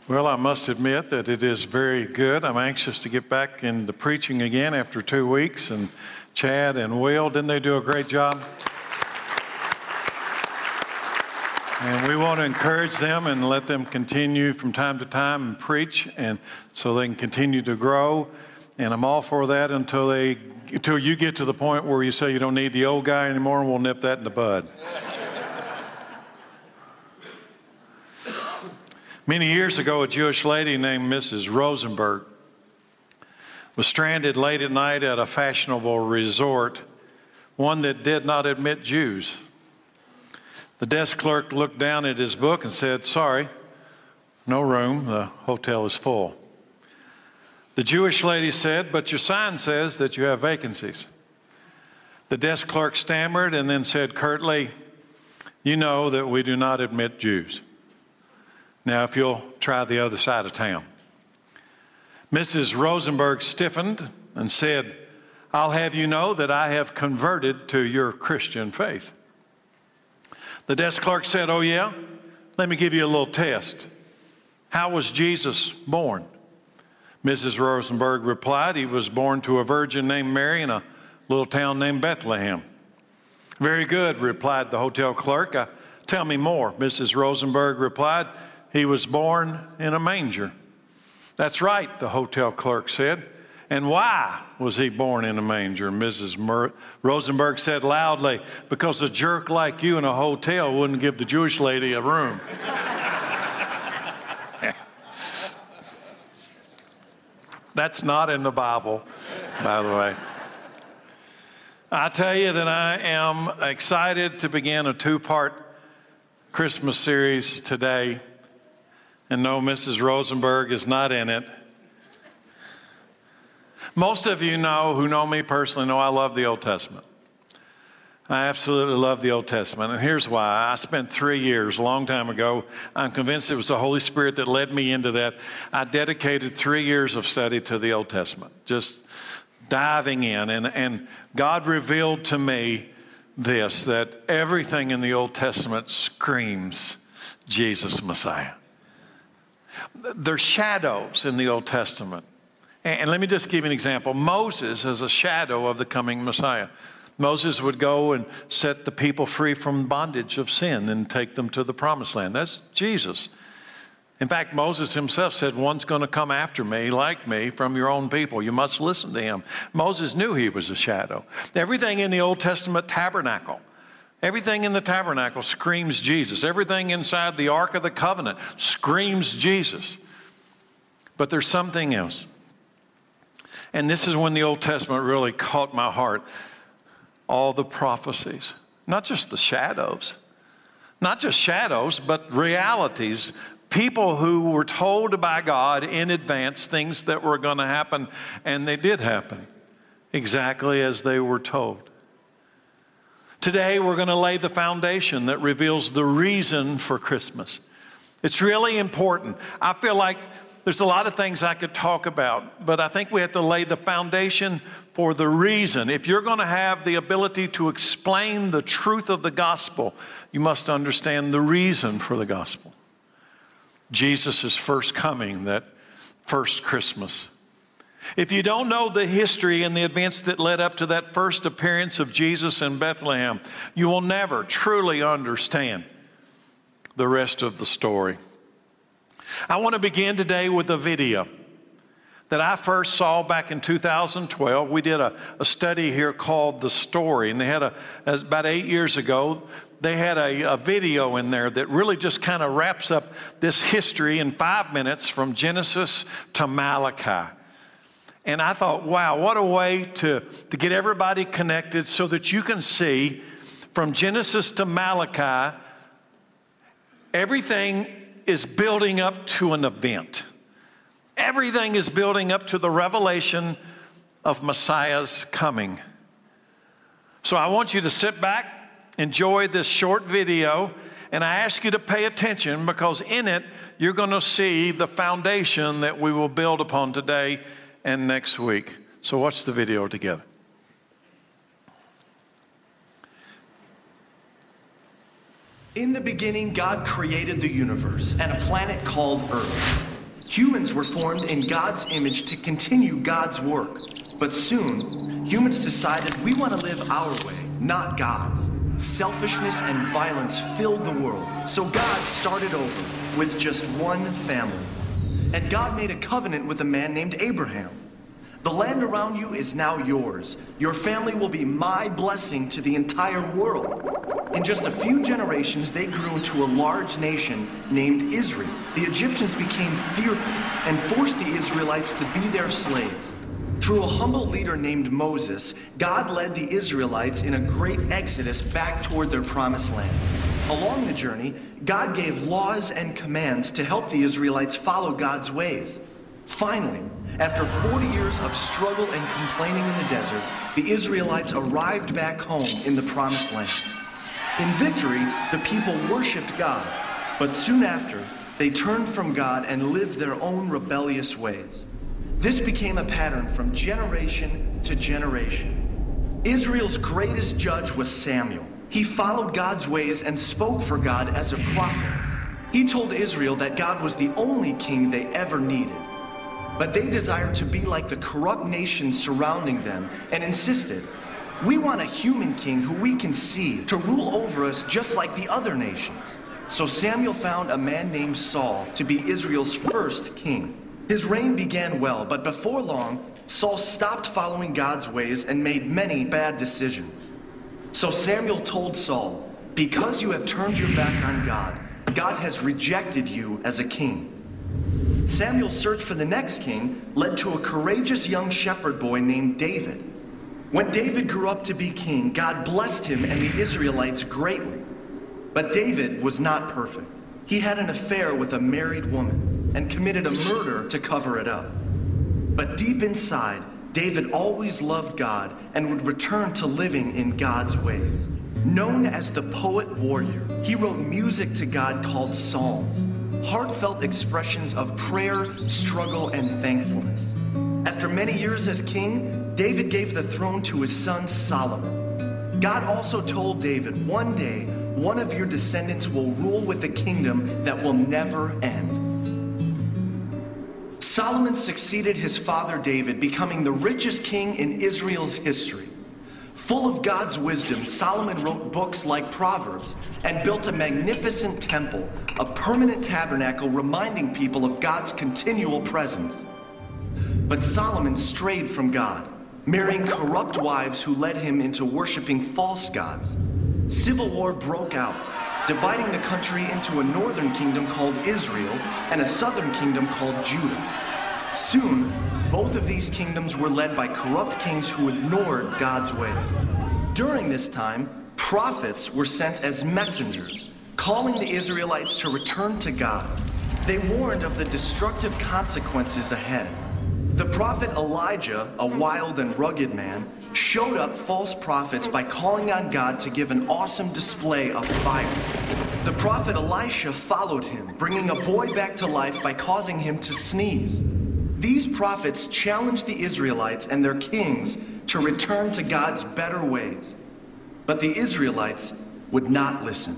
Well, I must admit that it is very good. I'm anxious to get back into preaching again after 2 weeks. And Chad and Will, didn't they do a great job? And we want to encourage them and let them continue from time to time and preach, and so they can continue to grow. And I'm all for that until you get to the point where you say you don't need the old guy anymore, and we'll nip that in the bud. Many years ago, a Jewish lady named Mrs. Rosenberg was stranded late at night at a fashionable resort, one that did not admit Jews. The desk clerk looked down at his book and said, "Sorry, no room, the hotel is full." The Jewish lady said, "But your sign says that you have vacancies." The desk clerk stammered and then said curtly, "You know that we do not admit Jews. Now, if you'll try the other side of town." Mrs. Rosenberg stiffened and said, "I'll have you know that I have converted to your Christian faith." The desk clerk said, "Oh yeah? Let me give you a little test. How was Jesus born?" Mrs. Rosenberg replied, "He was born to a virgin named Mary in a little town named Bethlehem." "Very good," replied the hotel clerk. "Tell me more." Mrs. Rosenberg replied, "He was born in a manger." "That's right," the hotel clerk said. "And why was he born in a manger?" Mrs. Rosenberg said loudly, "Because a jerk like you in a hotel wouldn't give the Jewish lady a room." That's not in the Bible, by the way. I tell you that I am excited to begin a 2-part Christmas series today. And no, Mrs. Rosenberg is not in it. Most of you who know me personally know I love the Old Testament. I absolutely love the Old Testament. And here's why. I spent 3 years, a long time ago. I'm convinced it was the Holy Spirit that led me into that. I dedicated 3 years of study to the Old Testament, just diving in. And God revealed to me this, that everything in the Old Testament screams Jesus Messiah. There's shadows in the Old Testament. And let me just give you an example. Moses is a shadow of the coming Messiah. Moses would go and set the people free from bondage of sin and take them to the promised land. That's Jesus. In fact, Moses himself said, "One's going to come after me, like me, from your own people. You must listen to him." Moses knew he was a shadow. Everything in the Old Testament tabernacle, everything in the tabernacle screams Jesus. Everything inside the Ark of the Covenant screams Jesus. But there's something else. And this is when the Old Testament really caught my heart. All the prophecies, not just the shadows, but realities. People who were told by God in advance things that were going to happen, and they did happen exactly as they were told. Today, we're going to lay the foundation that reveals the reason for Christmas. It's really important. I feel like there's a lot of things I could talk about, but I think we have to lay the foundation for the reason. If you're going to have the ability to explain the truth of the gospel, you must understand the reason for the gospel. Jesus' first coming, that first Christmas. If you don't know the history and the events that led up to that first appearance of Jesus in Bethlehem, you will never truly understand the rest of the story. I want to begin today with a video that I first saw back in 2012. We did a study here called The Story, and they had about 8 years ago, they had a video in there that really just kind of wraps up this history in 5 minutes from Genesis to Malachi. And I thought, wow, what a way to get everybody connected so that you can see from Genesis to Malachi, everything is building up to an event. Everything is building up to the revelation of Messiah's coming. So I want you to sit back, enjoy this short video, and I ask you to pay attention because in it, you're going to see the foundation that we will build upon today and next week. So watch the video together. In the beginning, God created the universe and a planet called Earth. Humans were formed in God's image to continue God's work. But soon, humans decided we want to live our way, not God's. Selfishness and violence filled the world. So God started over with just one family. And God made a covenant with a man named Abraham. The land around you is now yours. Your family will be my blessing to the entire world. In just a few generations, they grew into a large nation named Israel. The Egyptians became fearful and forced the Israelites to be their slaves. Through a humble leader named Moses, God led the Israelites in a great exodus back toward their promised land. Along the journey, God gave laws and commands to help the Israelites follow God's ways. Finally, after 40 years of struggle and complaining in the desert, the Israelites arrived back home in the promised land. In victory, the people worshiped God, but soon after, they turned from God and lived their own rebellious ways. This became a pattern from generation to generation. Israel's greatest judge was Samuel. He followed God's ways and spoke for God as a prophet. He told Israel that God was the only king they ever needed. But they desired to be like the corrupt nations surrounding them and insisted, "We want a human king who we can see to rule over us just like the other nations." So Samuel found a man named Saul to be Israel's first king. His reign began well, but before long, Saul stopped following God's ways and made many bad decisions. So Samuel told Saul, "Because you have turned your back on God, God has rejected you as a king." Samuel's search for the next king led to a courageous young shepherd boy named David. When David grew up to be king, God blessed him and the Israelites greatly. But David was not perfect. He had an affair with a married woman and committed a murder to cover it up. But deep inside, David always loved God and would return to living in God's ways. Known as the poet warrior, he wrote music to God called psalms, heartfelt expressions of prayer, struggle, and thankfulness. After many years as king, David gave the throne to his son Solomon. God also told David, "One day, one of your descendants will rule with a kingdom that will never end." Solomon succeeded his father David, becoming the richest king in Israel's history. Full of God's wisdom, Solomon wrote books like Proverbs and built a magnificent temple, a permanent tabernacle reminding people of God's continual presence. But Solomon strayed from God, marrying corrupt wives who led him into worshiping false gods. Civil war broke out, dividing the country into a northern kingdom called Israel and a southern kingdom called Judah. Soon, both of these kingdoms were led by corrupt kings who ignored God's ways. During this time, prophets were sent as messengers, calling the Israelites to return to God. They warned of the destructive consequences ahead. The prophet Elijah, a wild and rugged man, showed up false prophets by calling on God to give an awesome display of fire. The prophet Elisha followed him, bringing a boy back to life by causing him to sneeze. These prophets challenged the Israelites and their kings to return to God's better ways. But the Israelites would not listen.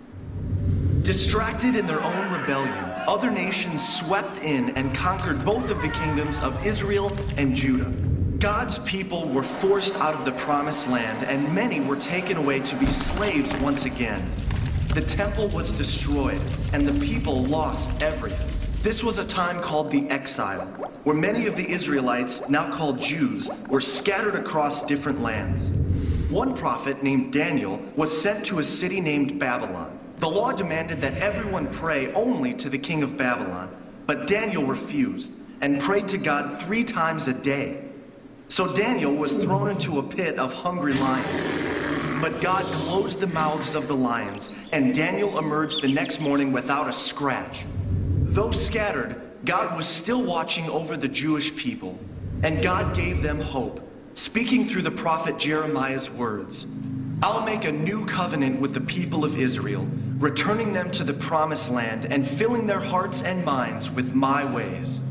Distracted in their own rebellion, other nations swept in and conquered both of the kingdoms of Israel and Judah. God's people were forced out of the promised land, and many were taken away to be slaves once again. The temple was destroyed, and the people lost everything. This was a time called the Exile, where many of the Israelites, now called Jews, were scattered across different lands. One prophet named Daniel was sent to a city named Babylon. The law demanded that everyone pray only to the king of Babylon, but Daniel refused and prayed to God 3 times a day. So Daniel was thrown into a pit of hungry lions. But God closed the mouths of the lions, and Daniel emerged the next morning without a scratch. Though scattered, God was still watching over the Jewish people, and God gave them hope, speaking through the prophet Jeremiah's words. "I'll make a new covenant with the people of Israel, returning them to the promised land and filling their hearts and minds with my ways."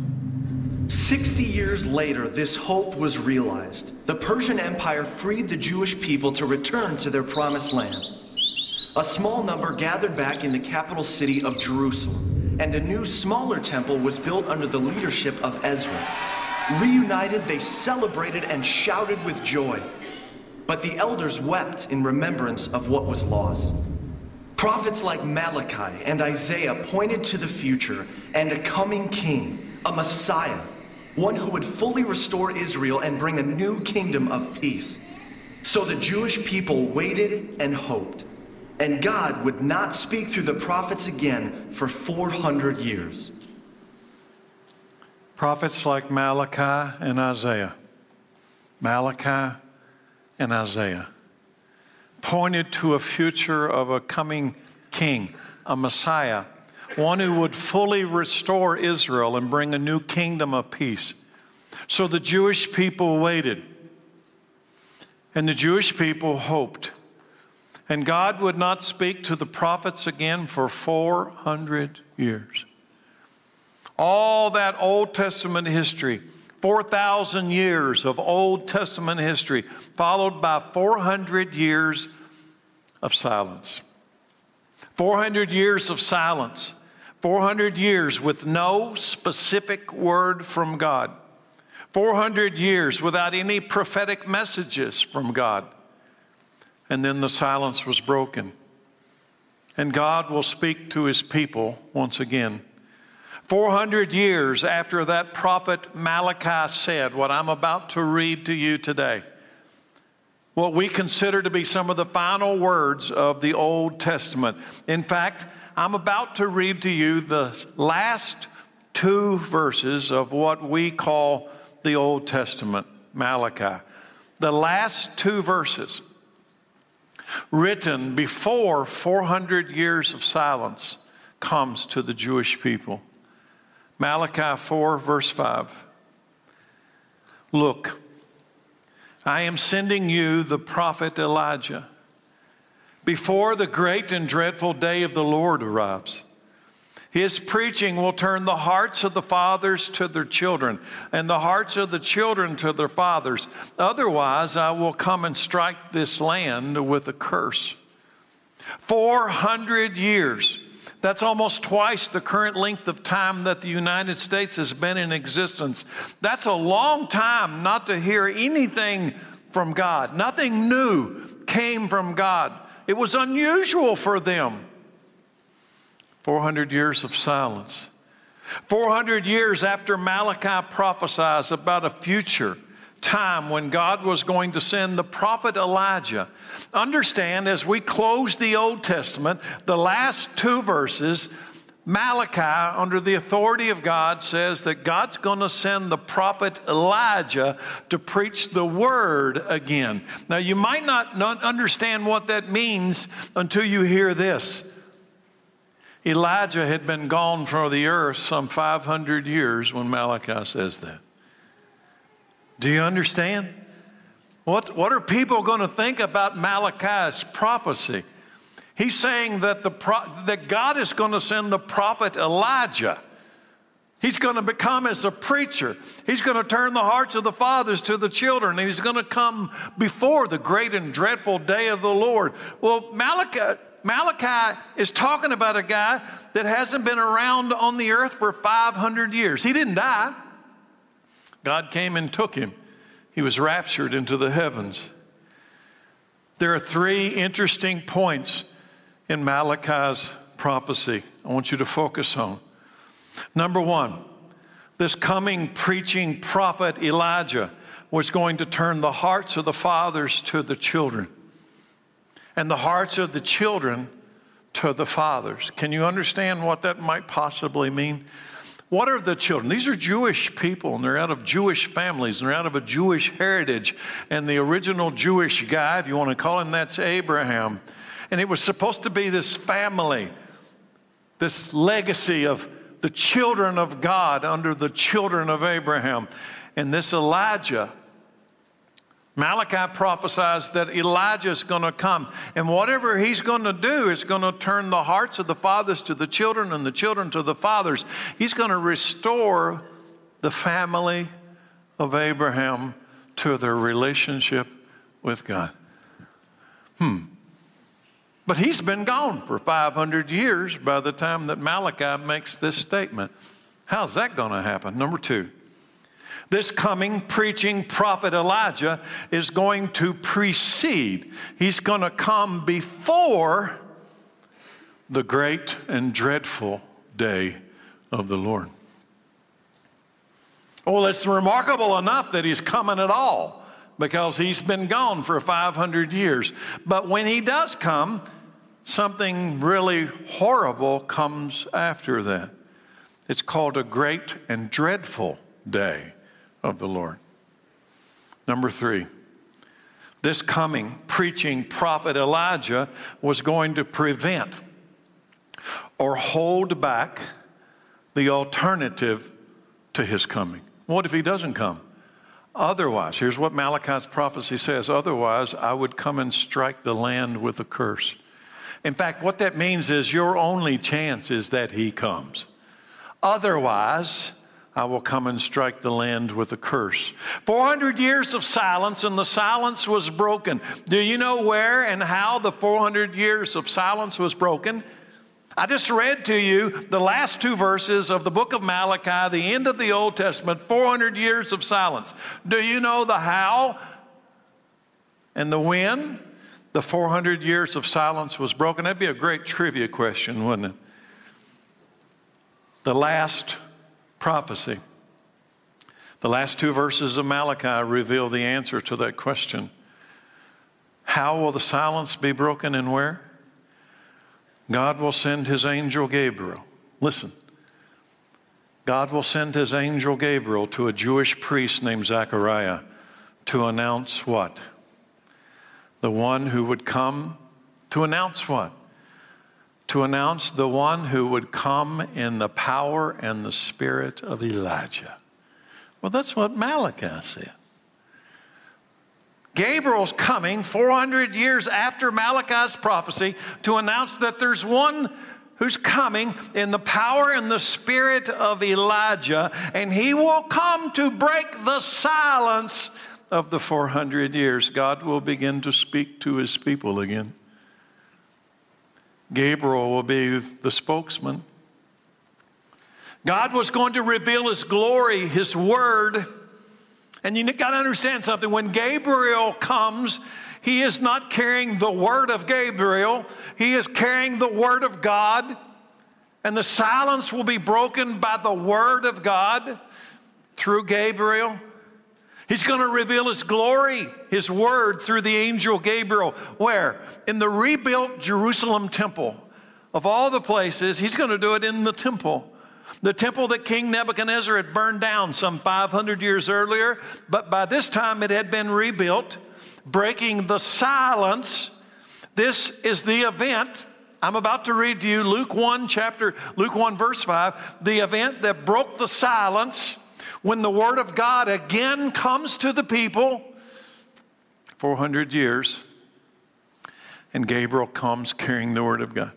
60 years later, this hope was realized. The Persian Empire freed the Jewish people to return to their promised land. A small number gathered back in the capital city of Jerusalem, and a new, smaller temple was built under the leadership of Ezra. Reunited, they celebrated and shouted with joy. But the elders wept in remembrance of what was lost. Prophets like Malachi and Isaiah pointed to the future and a coming king, a Messiah, one who would fully restore Israel and bring a new kingdom of peace. So the Jewish people waited and hoped, and God would not speak through the prophets again for 400 years. Prophets like Malachi and Isaiah. Malachi and Isaiah pointed to a future of a coming king, a Messiah, one who would fully restore Israel and bring a new kingdom of peace. So the Jewish people waited, and the Jewish people hoped. And God would not speak to the prophets again for 400 years. All that Old Testament history, 4,000 years of Old Testament history, followed by 400 years of silence. 400 years of silence. 400 years with no specific word from God. 400 years without any prophetic messages from God. And then the silence was broken. And God will speak to his people once again. 400 years after that prophet Malachi said what I'm about to read to you today, what we consider to be some of the final words of the Old Testament. In fact, I'm about to read to you the last two verses of what we call the Old Testament, Malachi. The last two verses written before 400 years of silence comes to the Jewish people. Malachi 4, verse 5. Look, I am sending you the prophet Elijah before the great and dreadful day of the Lord arrives. His preaching will turn the hearts of the fathers to their children and the hearts of the children to their fathers. Otherwise, I will come and strike this land with a curse. 400 years. That's almost twice the current length of time that the United States has been in existence. That's a long time not to hear anything from God. Nothing new came from God. It was unusual for them. 400 years of silence. 400 years after Malachi prophesies about a future time when God was going to send the prophet Elijah. Understand, as we close the Old Testament, the last two verses, Malachi, under the authority of God, says that God's going to send the prophet Elijah to preach the word again. Now, you might not understand what that means until you hear this. Elijah had been gone from the earth some 500 years when Malachi says that. Do you understand? What are people going to think about Malachi's prophecy? He's saying that that God is going to send the prophet Elijah. He's going to become as a preacher. He's going to turn the hearts of the fathers to the children. And he's going to come before the great and dreadful day of the Lord. Well, Malachi is talking about a guy that hasn't been around on the earth for 500 years. He didn't die. God came and took him. He was raptured into the heavens. There are three interesting points in Malachi's prophecy I want you to focus on. Number one, this coming preaching prophet Elijah was going to turn the hearts of the fathers to the children and the hearts of the children to the fathers. Can you understand what that might possibly mean? What are the children? These are Jewish people, and they're out of Jewish families, and they're out of a Jewish heritage. And the original Jewish guy, if you want to call him, that's Abraham. And it was supposed to be this family, this legacy of the children of God under the children of Abraham. And this Elijah, Malachi prophesies that Elijah is going to come. And whatever he's going to do is going to turn the hearts of the fathers to the children and the children to the fathers. He's going to restore the family of Abraham to their relationship with God. But he's been gone for 500 years by the time that Malachi makes this statement. How's that going to happen? Number 2, this coming preaching prophet Elijah is going to precede. He's going to come before the great and dreadful day of the Lord. Well, it's remarkable enough that he's coming at all because he's been gone for 500 years. But when he does come, something really horrible comes after that. It's called a great and dreadful day of the Lord. Number 3, this coming preaching prophet Elijah was going to prevent or hold back the alternative to his coming. What if he doesn't come? Otherwise, here's what Malachi's prophecy says, otherwise I would come and strike the land with a curse. In fact, what that means is your only chance is that he comes. Otherwise, I will come and strike the land with a curse. 400 years of silence, and the silence was broken. Do you know where and how the 400 years of silence was broken? I just read to you the last 2 verses of the book of Malachi, the end of the Old Testament, 400 years of silence. Do you know the how and the when the 400 years of silence was broken? That'd be a great trivia question, wouldn't it? The last prophecy, the last 2 verses of Malachi reveal the answer to that question. How will the silence be broken and where? God will send his angel Gabriel. Listen. God will send his angel Gabriel to a Jewish priest named Zechariah to announce what? The one who would come to announce what? To announce the one who would come in the power and the spirit of Elijah. Well, that's what Malachi said. Gabriel's coming 400 years after Malachi's prophecy to announce that there's one who's coming in the power and the spirit of Elijah, and he will come to break the silence of the 400 years. God will begin to speak to his people again. Gabriel will be the spokesman. God was going to reveal his glory, his word. And you got to understand something. When Gabriel comes, he is not carrying the word of Gabriel. He is carrying the word of God. And the silence will be broken by the word of God through Gabriel. He's going to reveal his glory, his word, through the angel Gabriel. Where? In the rebuilt Jerusalem temple. Of all the places, he's going to do it in the temple. The temple that King Nebuchadnezzar had burned down some 500 years earlier, but by this time it had been rebuilt, breaking the silence. This is the event. I'm about to read to you Luke 1 verse 5, the event that broke the silence when the word of God again comes to the people. 400 years, and Gabriel comes carrying the word of God.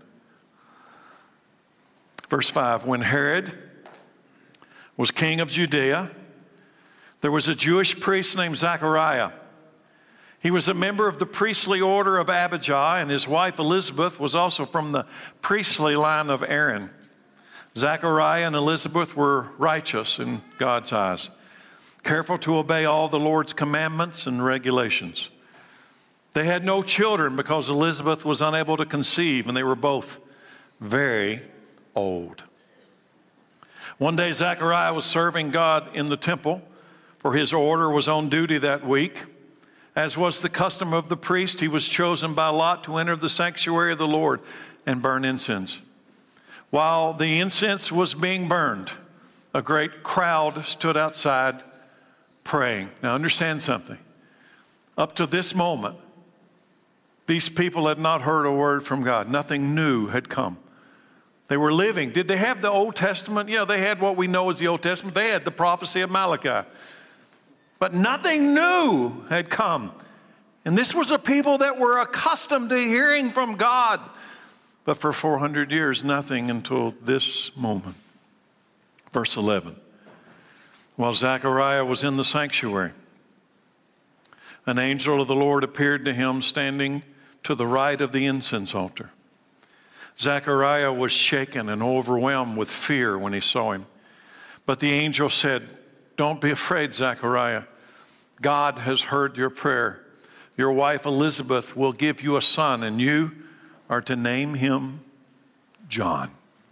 Verse 5, when Herod was king of Judea, there was a Jewish priest named Zechariah. He was a member of the priestly order of Abijah, and his wife Elizabeth was also from the priestly line of Aaron. Zechariah and Elizabeth were righteous in God's eyes, careful to obey all the Lord's commandments and regulations. They had no children because Elizabeth was unable to conceive, and they were both very old. One day, Zechariah was serving God in the temple, for his order was on duty that week. As was the custom of the priest, he was chosen by lot to enter the sanctuary of the Lord and burn incense. While the incense was being burned, a great crowd stood outside praying. Now understand something. Up to this moment, these people had not heard a word from God. Nothing new had come. They were living. Did they have the Old Testament? Yeah, they had what we know as the Old Testament. They had the prophecy of Malachi. But nothing new had come. And this was a people that were accustomed to hearing from God. But for 400 years, nothing until this moment. Verse 11. While Zechariah was in the sanctuary, an angel of the Lord appeared to him standing to the right of the incense altar. Zechariah was shaken and overwhelmed with fear when he saw him. But the angel said, "Don't be afraid, Zechariah. God has heard your prayer. Your wife Elizabeth will give you a son, and you are to name him John.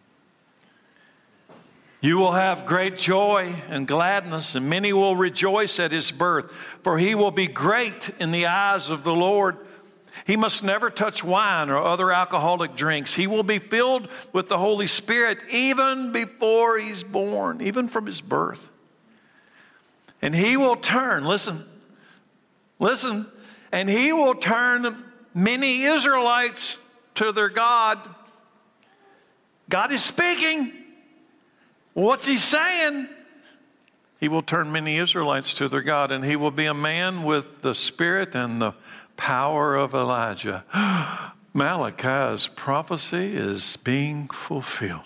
You will have great joy and gladness, and many will rejoice at his birth, for he will be great in the eyes of the Lord. He must never touch wine or other alcoholic drinks. He will be filled with the Holy Spirit even before he's born, even from his birth. And he will turn," listen, "and he will turn many Israelites to their God." God is speaking. What's he saying? He will turn many Israelites to their God, and he will be a man with the spirit and the power of Elijah. Malachi's prophecy is being fulfilled.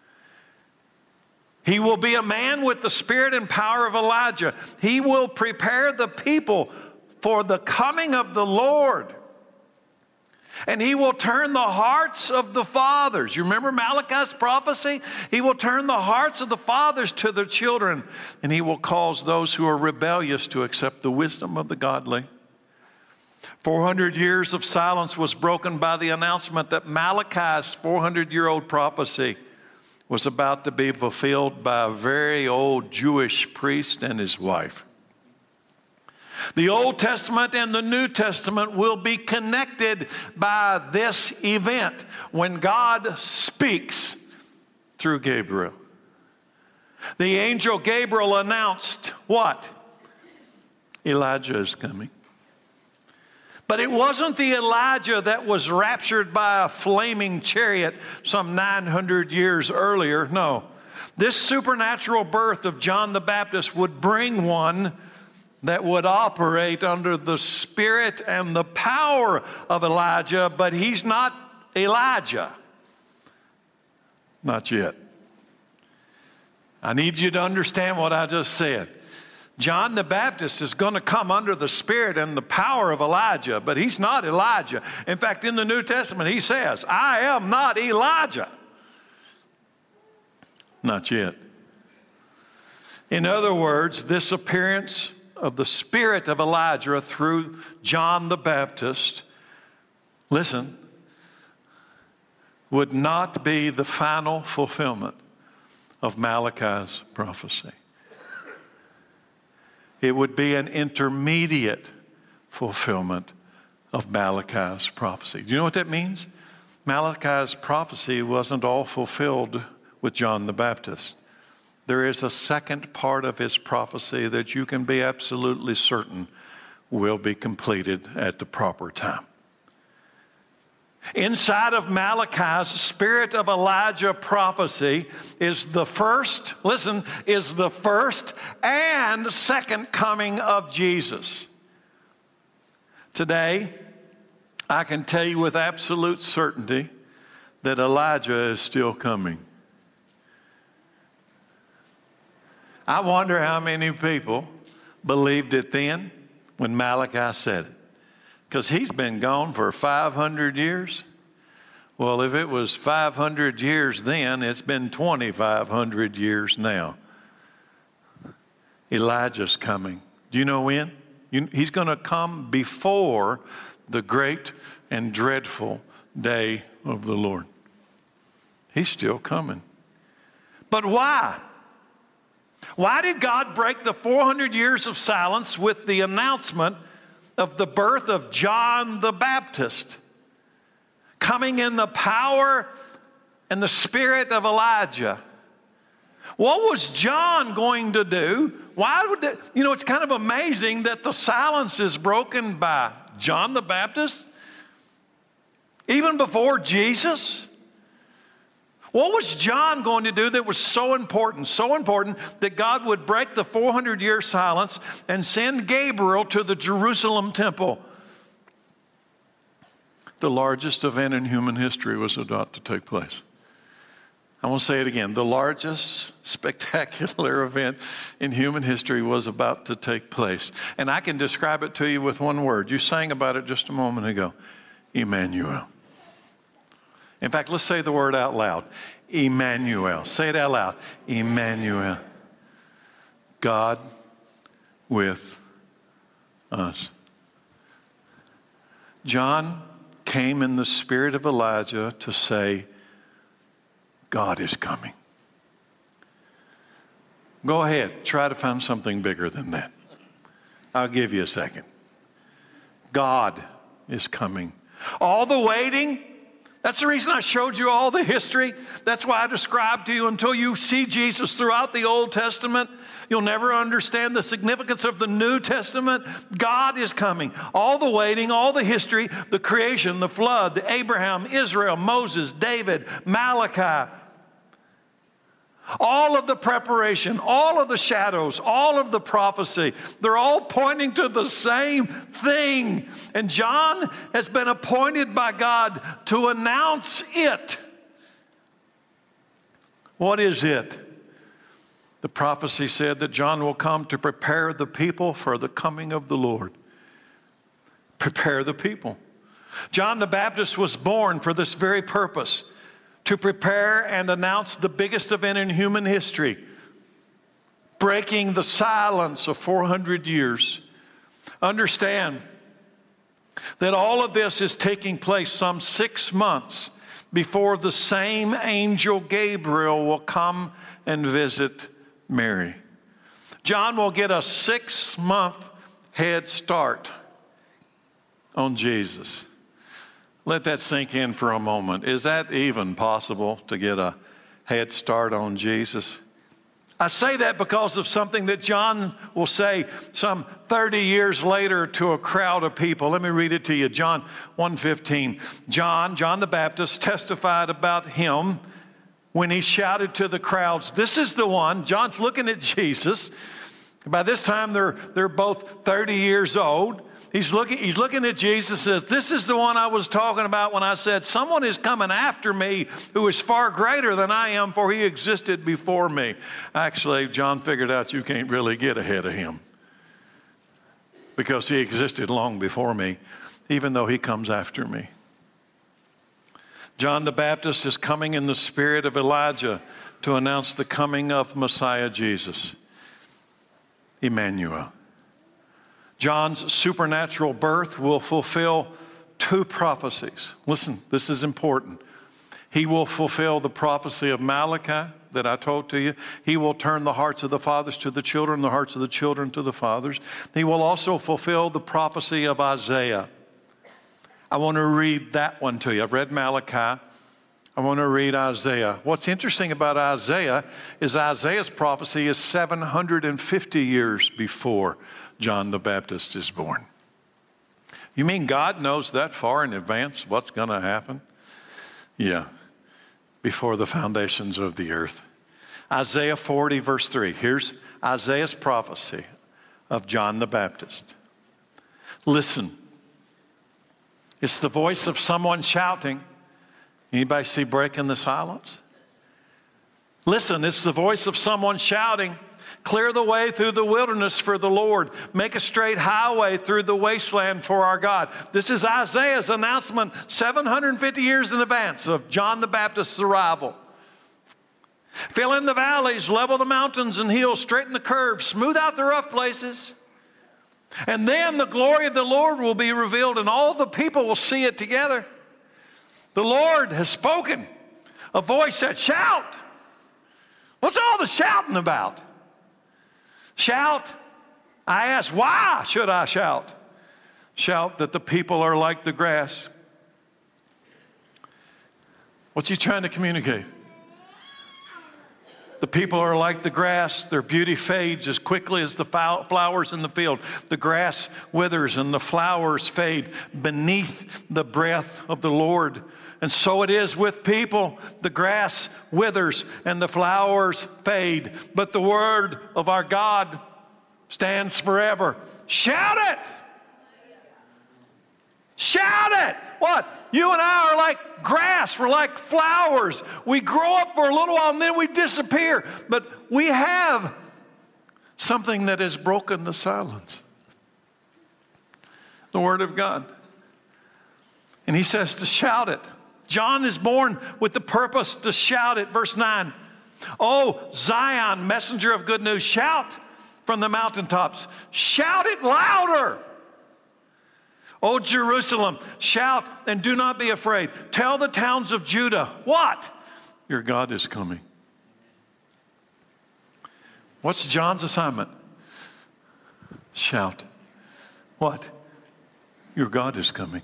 He will be a man with the spirit and power of Elijah. He will prepare the people for the coming of the Lord. And he will turn the hearts of the fathers. You remember Malachi's prophecy? He will turn the hearts of the fathers to their children, and he will cause those who are rebellious to accept the wisdom of the godly. 400 years of silence was broken by the announcement that Malachi's 400-year-old prophecy was about to be fulfilled by a very old Jewish priest and his wife. The Old Testament and the New Testament will be connected by this event when God speaks through Gabriel. The angel Gabriel announced what? Elijah is coming. But it wasn't the Elijah that was raptured by a flaming chariot some 900 years earlier. No. This supernatural birth of John the Baptist would bring one that would operate under the spirit and the power of Elijah, but he's not Elijah. Not yet. I need you to understand what I just said. John the Baptist is going to come under the spirit and the power of Elijah, but he's not Elijah. In fact, in the New Testament, he says, "I am not Elijah." Not yet. In other words, this appearance of the spirit of Elijah through John the Baptist, listen, would not be the final fulfillment of Malachi's prophecy. It would be an intermediate fulfillment of Malachi's prophecy. Do you know what that means? Malachi's prophecy wasn't all fulfilled with John the Baptist. There is a second part of his prophecy that you can be absolutely certain will be completed at the proper time. Inside of Malachi's spirit of Elijah prophecy is the first, listen, is the first and second coming of Jesus. Today, I can tell you with absolute certainty that Elijah is still coming. I wonder how many people believed it then when Malachi said it. Because he's been gone for 500 years. Well, if it was 500 years then, it's been 2,500 years now. Elijah's coming. Do you know when? He's going to come before the great and dreadful day of the Lord. He's still coming. But why? Why did God break the 400 years of silence with the announcement of the birth of John the Baptist, coming in the power and the spirit of Elijah? What was John going to do? Why would that, it's kind of amazing that the silence is broken by John the Baptist, even before Jesus. What was John going to do that was so important that God would break the 400-year silence and send Gabriel to the Jerusalem temple? The largest event in human history was about to take place. I want to say it again. The largest spectacular event in human history was about to take place. And I can describe it to you with one word. You sang about it just a moment ago. Emmanuel. In fact, let's say the word out loud. Emmanuel. Say it out loud. Emmanuel. God with us. John came in the spirit of Elijah to say, God is coming. Go ahead, try to find something bigger than that. I'll give you a second. God is coming. All the waiting, that's the reason I showed you all the history. That's why I described to you until you see Jesus throughout the Old Testament, you'll never understand the significance of the New Testament. God is coming. All the waiting, all the history, the creation, the flood, the Abraham, Israel, Moses, David, Malachi, all of the preparation, all of the shadows, all of the prophecy, they're all pointing to the same thing. And John has been appointed by God to announce it. What is it? The prophecy said that John will come to prepare the people for the coming of the Lord. Prepare the people. John the Baptist was born for this very purpose, to prepare and announce the biggest event in human history, breaking the silence of 400 years. Understand that all of this is taking place some 6 months before the same angel Gabriel will come and visit Mary. John will get a 6-month head start on Jesus. Let that sink in for a moment. Is that even possible to get a head start on Jesus? I say that because of something that John will say some 30 years later to a crowd of people. Let me read it to you. John 1:15. John the Baptist testified about him when he shouted to the crowds, "This is the one." John's looking at Jesus. By this time, they're both 30 years old. He's looking at Jesus and says, "This is the one I was talking about when I said, someone is coming after me who is far greater than I am, for he existed before me." Actually, John figured out you can't really get ahead of him because he existed long before me, even though he comes after me. John the Baptist is coming in the spirit of Elijah to announce the coming of Messiah Jesus, Emmanuel. John's supernatural birth will fulfill 2 prophecies. Listen, this is important. He will fulfill the prophecy of Malachi that I told to you. He will turn the hearts of the fathers to the children, the hearts of the children to the fathers. He will also fulfill the prophecy of Isaiah. I want to read that one to you. I've read Malachi. I want to read Isaiah. What's interesting about Isaiah is Isaiah's prophecy is 750 years before John the Baptist is born. You mean God knows that far in advance what's going to happen? Yeah, before the foundations of the earth. Isaiah 40 verse 3. Here's Isaiah's prophecy of John the Baptist. Listen. It's the voice of someone shouting. Anybody see breaking the silence? Listen, it's the voice of someone shouting, "Clear the way through the wilderness for the Lord. Make a straight highway through the wasteland for our God." This is Isaiah's announcement 750 years in advance of John the Baptist's arrival. "Fill in the valleys, level the mountains and hills, straighten the curves, smooth out the rough places. And then the glory of the Lord will be revealed and all the people will see it together. The Lord has spoken." A voice said, "Shout." What's all the shouting about? Shout. I ask, why should I shout? Shout that the people are like the grass. What's he trying to communicate? The people are like the grass. Their beauty fades as quickly as the flowers in the field. The grass withers and the flowers fade beneath the breath of the Lord. And so it is with people. The grass withers and the flowers fade, but the word of our God stands forever. Shout it! Shout it! What? You and I are like grass. We're like flowers. We grow up for a little while and then we disappear. But we have something that has broken the silence. The Word of God. And he says to shout it. John is born with the purpose to shout it. Verse 9. Oh, Zion, messenger of good news, shout from the mountaintops. Shout it louder. Oh, Jerusalem, shout and do not be afraid. Tell the towns of Judah, what? Your God is coming. What's John's assignment? Shout. What? Your God is coming.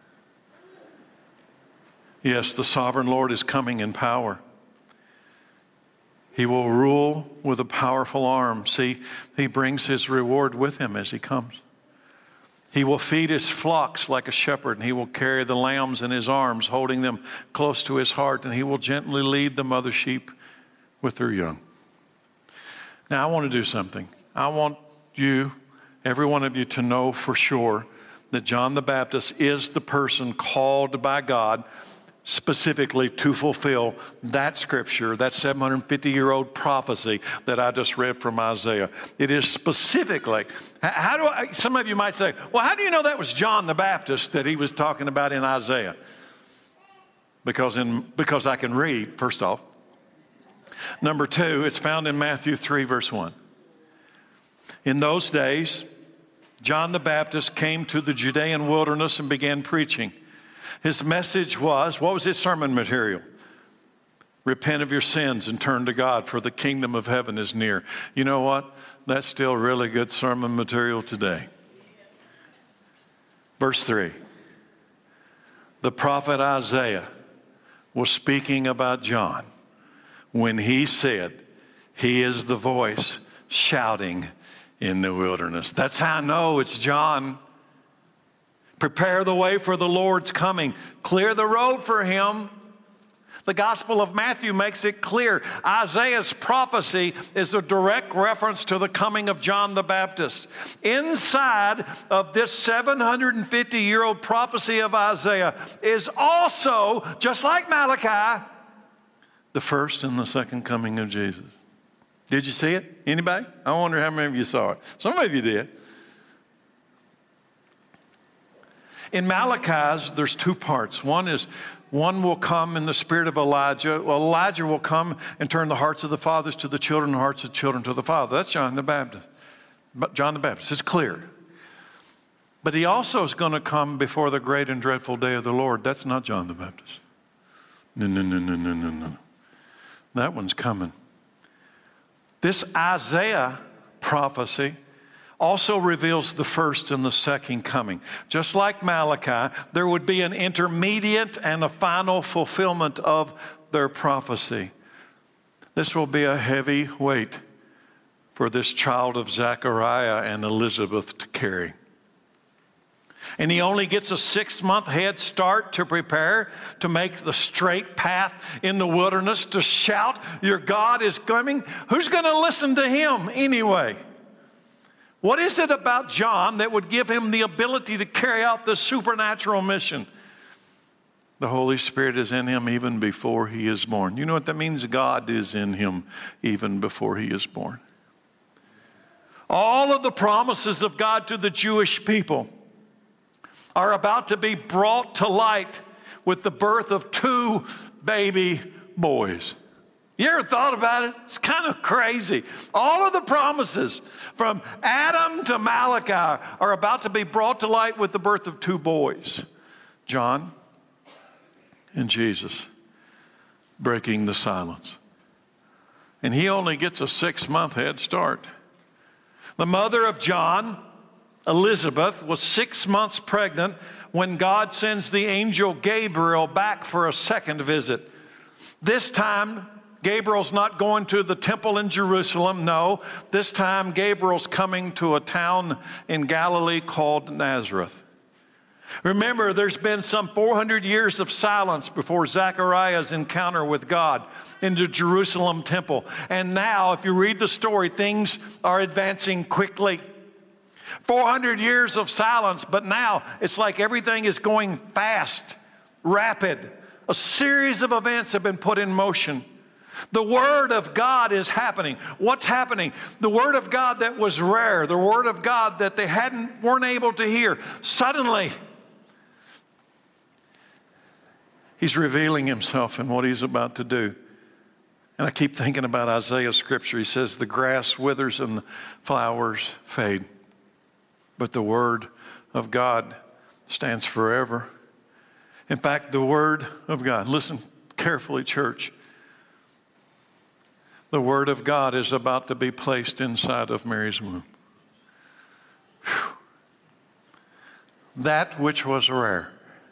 Yes, the sovereign Lord is coming in power. He will rule with a powerful arm. See, he brings his reward with him as he comes. He will feed his flocks like a shepherd, and he will carry the lambs in his arms, holding them close to his heart, and he will gently lead the mother sheep with their young. Now, I want to do something. I want you, every one of you, to know for sure that John the Baptist is the person called by God specifically to fulfill that scripture, that 750-year-old prophecy that I just read from Isaiah. It is specifically. Some of you might say, well, how do you know that was John the Baptist that he was talking about in Isaiah? Because I can read, first off. Number two, it's found in Matthew 3, verse 1. In those days, John the Baptist came to the Judean wilderness and began preaching. His message was, what was his sermon material? Repent of your sins and turn to God, for the kingdom of heaven is near. You know what? That's still really good sermon material today. Verse 3. The prophet Isaiah was speaking about John when he said, he is the voice shouting in the wilderness. That's how I know it's John. Prepare the way for the Lord's coming. Clear the road for him. The Gospel of Matthew makes it clear. Isaiah's prophecy is a direct reference to the coming of John the Baptist. Inside of this 750-year-old prophecy of Isaiah is also, just like Malachi, the first and the second coming of Jesus. Did you see it? Anybody? I wonder how many of you saw it. Some of you did. In Malachi's, there's two parts. One will come in the spirit of Elijah. Well, Elijah will come and turn the hearts of the fathers to the children, and the hearts of the children to the father. That's John the Baptist. John the Baptist. It's clear. But he also is going to come before the great and dreadful day of the Lord. That's not John the Baptist. No. That one's coming. This Isaiah prophecy also reveals the first and the second coming. Just like Malachi, there would be an intermediate and a final fulfillment of their prophecy. This will be a heavy weight for this child of Zechariah and Elizabeth to carry. And he only gets a 6-month head start to prepare to make the straight path in the wilderness, to shout, your God is coming. Who's going to listen to him anyway? What is it about John that would give him the ability to carry out this supernatural mission? The Holy Spirit is in him even before he is born. You know what that means? God is in him even before he is born. All of the promises of God to the Jewish people are about to be brought to light with the birth of 2 baby boys. You ever thought about it? It's kind of crazy. All of the promises from Adam to Malachi are about to be brought to light with the birth of 2 boys, John and Jesus, breaking the silence. And he only gets a 6-month head start. The mother of John, Elizabeth, was 6 months pregnant when God sends the angel Gabriel back for a second visit. This time, Gabriel's not going to the temple in Jerusalem. No, this time Gabriel's coming to a town in Galilee called Nazareth. Remember, there's been some 400 years of silence before Zechariah's encounter with God in the Jerusalem temple. And now, if you read the story, things are advancing quickly. 400 years of silence, but now it's like everything is going fast, rapid. A series of events have been put in motion. The Word of God is happening. What's happening? The Word of God that was rare, the Word of God that they weren't able to hear, suddenly He's revealing himself in what he's about to do. And I keep thinking about Isaiah's scripture. He says, the grass withers and the flowers fade, but the word of God stands forever. In fact, the word of God, listen carefully, church. The word of God is about to be placed inside of Mary's womb. Whew. That which was rare,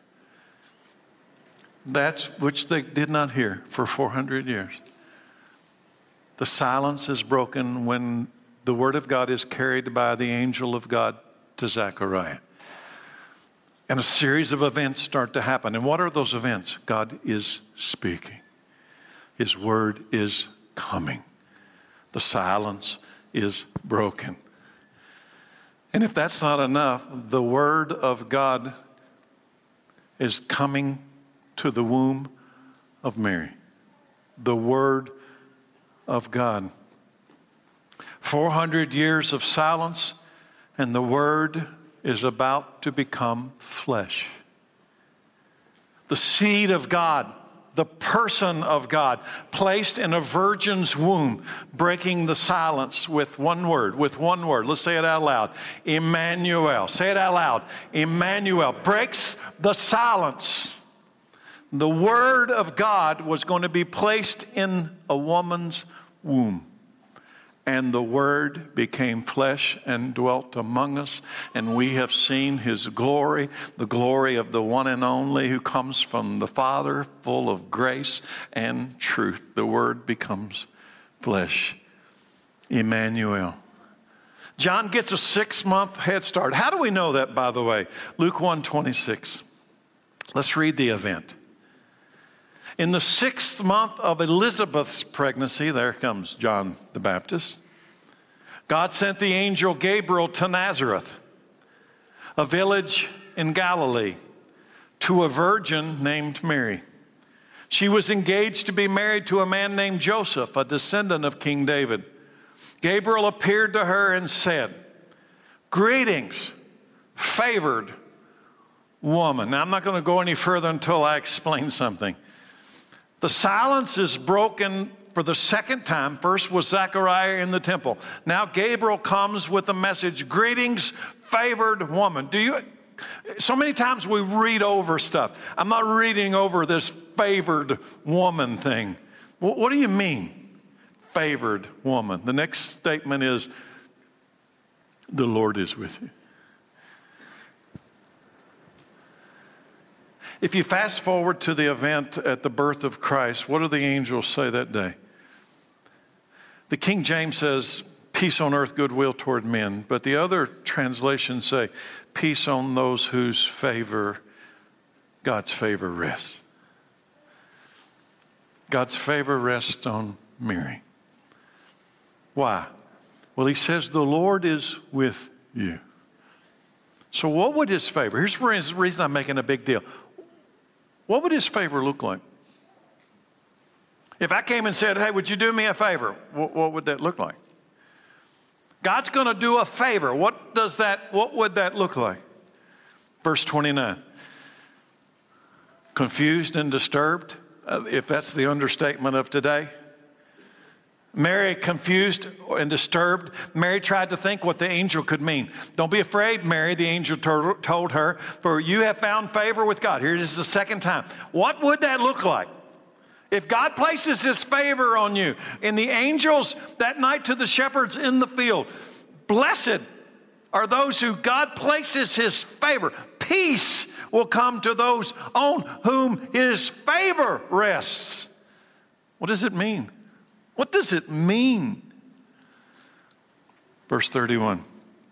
that which they did not hear for 400 years. The silence is broken when the word of God is carried by the angel of God to Zechariah. And a series of events start to happen. And what are those events? God is speaking. His word is coming. The silence is broken. And if that's not enough, the word of God is coming to the womb of Mary. The word of God. 400 years of silence, and the word is about to become flesh. The seed of God, the person of God, placed in a virgin's womb, breaking the silence with one word, Let's say it out loud. Emmanuel. Say it out loud. Emmanuel breaks the silence. The word of God was going to be placed in a woman's womb. And the word became flesh and dwelt among us, and we have seen his glory, the glory of the one and only who comes from the Father, full of grace and truth. The word becomes flesh. Emmanuel. John gets a 6-month head start. How do we know that, by the way? Luke 1:26. Let's read the event. In the 6th month of Elizabeth's pregnancy, there comes John the Baptist, God sent the angel Gabriel to Nazareth, a village in Galilee, to a virgin named Mary. She was engaged to be married to a man named Joseph, a descendant of King David. Gabriel appeared to her and said, "Greetings, favored woman." Now, I'm not going to go any further until I explain something. The silence is broken for the 2nd time. First was Zechariah in the temple. Now Gabriel comes with the message, "Greetings, favored woman." So many times we read over stuff. I'm not reading over this favored woman thing. What do you mean, favored woman? The next statement is, "The Lord is with you." If you fast forward to the event at the birth of Christ, what do the angels say that day? The King James says, "Peace on earth, goodwill toward men." But the other translations say, "Peace on those whose favor, God's favor rests." God's favor rests on Mary. Why? Well, he says, "The Lord is with you." So what would his favor? Here's the reason I'm making a big deal. What would his favor look like? If I came and said, "Hey, would you do me a favor?" What would that look like? God's going to do a favor. What would that look like? Verse 29. Confused and disturbed, if that's the understatement of today. Mary, confused and disturbed. Mary tried to think what the angel could mean. "Don't be afraid, Mary," the angel told her, "for you have found favor with God." Here it is the 2nd time. What would that look like? If God places his favor on you, and the angels that night to the shepherds in the field, blessed are those who God places his favor. Peace will come to those on whom his favor rests. What does it mean? What does it mean? Verse 31.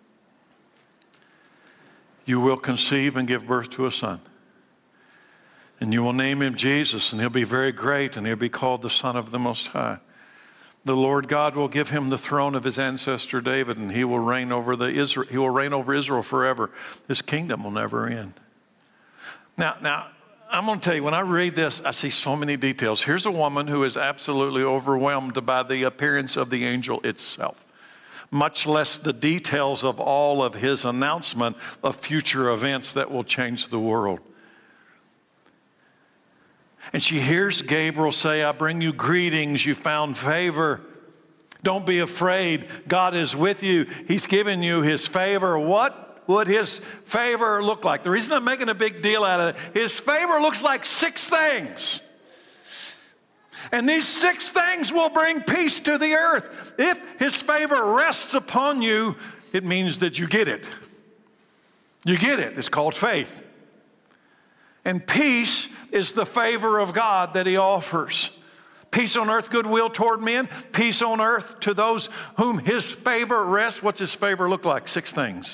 "You will conceive and give birth to a son, and you will name him Jesus, and he'll be very great, and he'll be called the Son of the Most High. The Lord God will give him the throne of his ancestor David, and he will reign over Israel forever. His kingdom will never end." Now, I'm going to tell you, when I read this, I see so many details. Here's a woman who is absolutely overwhelmed by the appearance of the angel itself, much less the details of all of his announcement of future events that will change the world. And she hears Gabriel say, I bring you greetings, you found favor. Don't be afraid, God is with you. He's given you his favor. What would his favor look like? The reason I'm making a big deal out of it, his favor looks like 6 things. And these 6 things will bring peace to the earth. If his favor rests upon you, it means that you get it. You get it. It's called faith. And peace is the favor of God that he offers. Peace on earth, goodwill toward men. Peace on earth to those whom his favor rests. What's his favor look like? 6 things.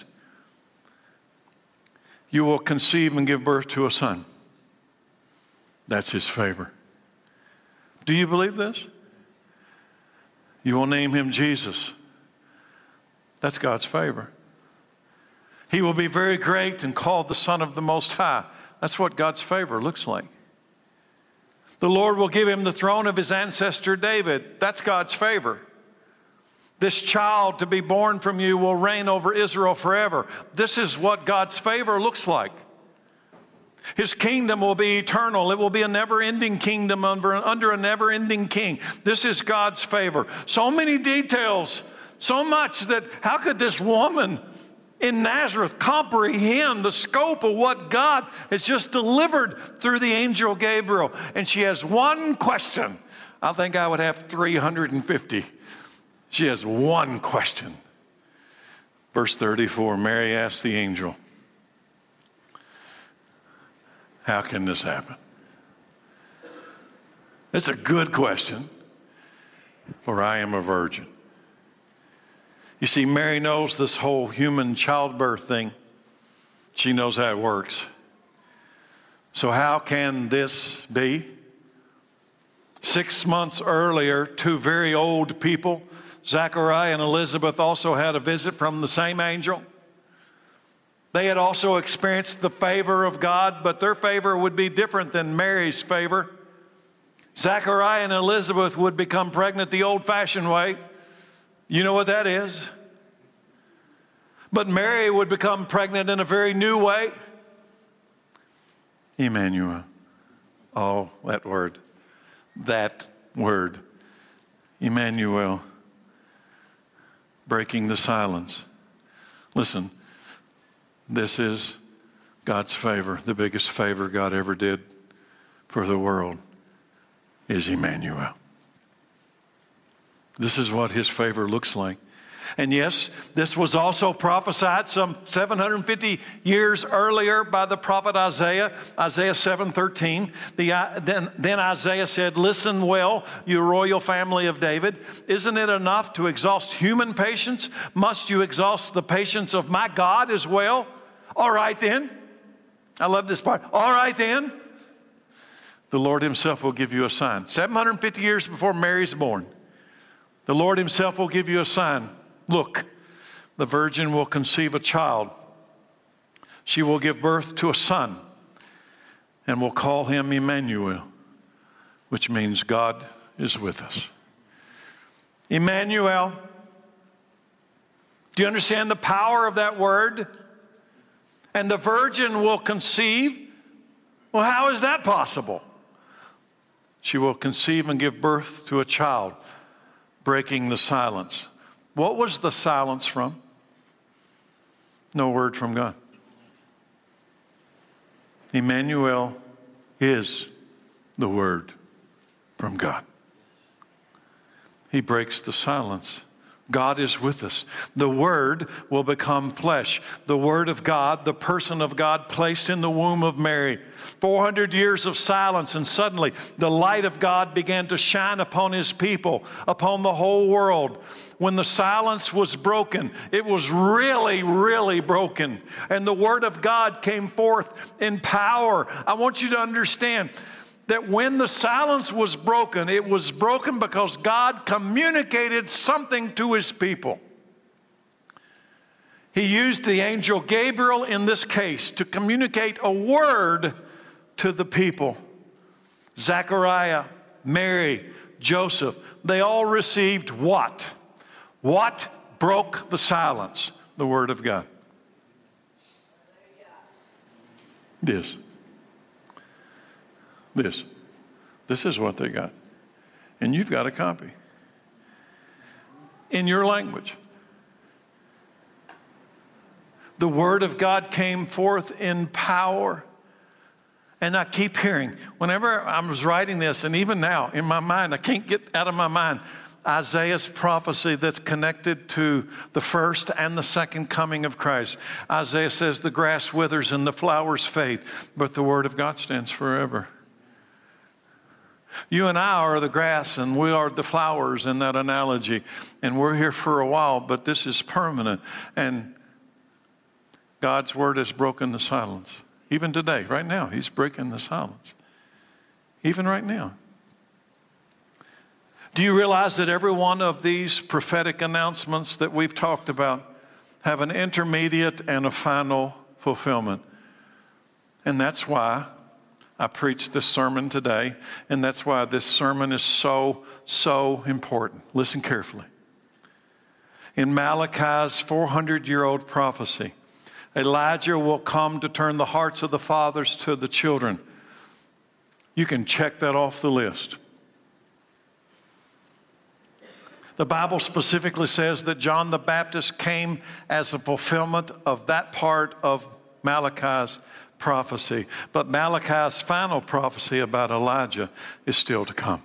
You will conceive and give birth to a son. That's his favor. Do you believe this? You will name him Jesus. That's God's favor. He will be very great and called the Son of the Most High. That's what God's favor looks like. The Lord will give him the throne of his ancestor David. That's God's favor. This child to be born from you will reign over Israel forever. This is what God's favor looks like. His kingdom will be eternal. It will be a never-ending kingdom under a never-ending king. This is God's favor. So many details, so much that how could this woman in Nazareth comprehend the scope of what God has just delivered through the angel Gabriel? And she has one question. I think I would have 350. She has one question. Verse 34, Mary asked the angel, how can this happen? It's a good question, for I am a virgin. You see, Mary knows this whole human childbirth thing. She knows how it works. So how can this be? 6 months earlier, 2 very old people, Zachariah and Elizabeth, also had a visit from the same angel. They had also experienced the favor of God, but their favor would be different than Mary's favor. Zachariah and Elizabeth would become pregnant the old-fashioned way. You know what that is? But Mary would become pregnant in a very new way. Emmanuel. Oh, that word. That word. Emmanuel. Breaking the silence. Listen, this is God's favor. The biggest favor God ever did for the world is Emmanuel. This is what his favor looks like. And yes, this was also prophesied some 750 years earlier by the prophet Isaiah, Isaiah 7:13. Then Isaiah said, listen well, you royal family of David. Isn't it enough to exhaust human patience? Must you exhaust the patience of my God as well? All right then. I love this part. All right then. The Lord himself will give you a sign. 750 years before Mary's born. The Lord himself will give you a sign. Look, the virgin will conceive a child. She will give birth to a son and will call him Emmanuel, which means God is with us. Emmanuel. Do you understand the power of that word? And the virgin will conceive. Well, how is that possible? She will conceive and give birth to a child, breaking the silence. What was the silence from? No word from God. Emmanuel is the word from God. He breaks the silence. God is with us. The Word will become flesh. The Word of God, the person of God placed in the womb of Mary. 400 years of silence, and suddenly the light of God began to shine upon his people, upon the whole world. When the silence was broken, it was really, really broken. And the Word of God came forth in power. I want you to understand that when the silence was broken, it was broken because God communicated something to his people. He used the angel Gabriel in this case to communicate a word to the people. Zachariah, Mary, Joseph, they all received what? What broke the silence? The word of God. This. This is what they got. And you've got a copy. In your language. The Word of God came forth in power. And I keep hearing, whenever I was writing this, and even now in my mind, I can't get out of my mind, Isaiah's prophecy that's connected to the first and the second coming of Christ. Isaiah says the grass withers and the flowers fade, but the Word of God stands forever. You and I are the grass and we are the flowers in that analogy. And we're here for a while, but this is permanent. And God's Word has broken the silence. Even today, right now, He's breaking the silence. Even right now. Do you realize that every one of these prophetic announcements that we've talked about have an intermediate and a final fulfillment? And that's why I preached this sermon today, and that's why this sermon is so, so important. Listen carefully. In Malachi's 400-year-old prophecy, Elijah will come to turn the hearts of the fathers to the children. You can check that off the list. The Bible specifically says that John the Baptist came as a fulfillment of that part of Malachi's prophecy. But Malachi's final prophecy about Elijah is still to come.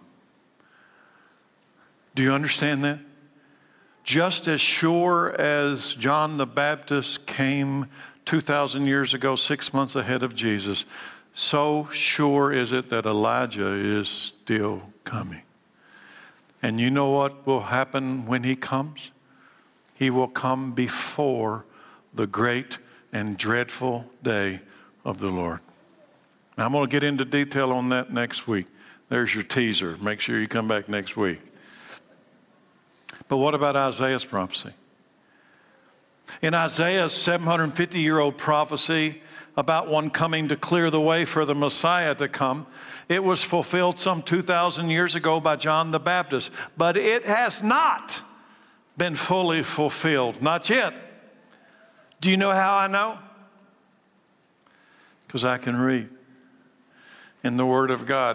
Do you understand that? Just as sure as John the Baptist came 2,000 years ago, 6 months ahead of Jesus, so sure is it that Elijah is still coming. And you know what will happen when he comes? He will come before the great and dreadful day of the Lord. Now, I'm going to get into detail on that next week. There's your teaser. Make sure you come back next week. But what about Isaiah's prophecy? In Isaiah's 750-year-old prophecy about one coming to clear the way for the Messiah to come, it was fulfilled some 2,000 years ago by John the Baptist. But it has not been fully fulfilled. Not yet. Do you know how I know? Because I can read. And the Word of God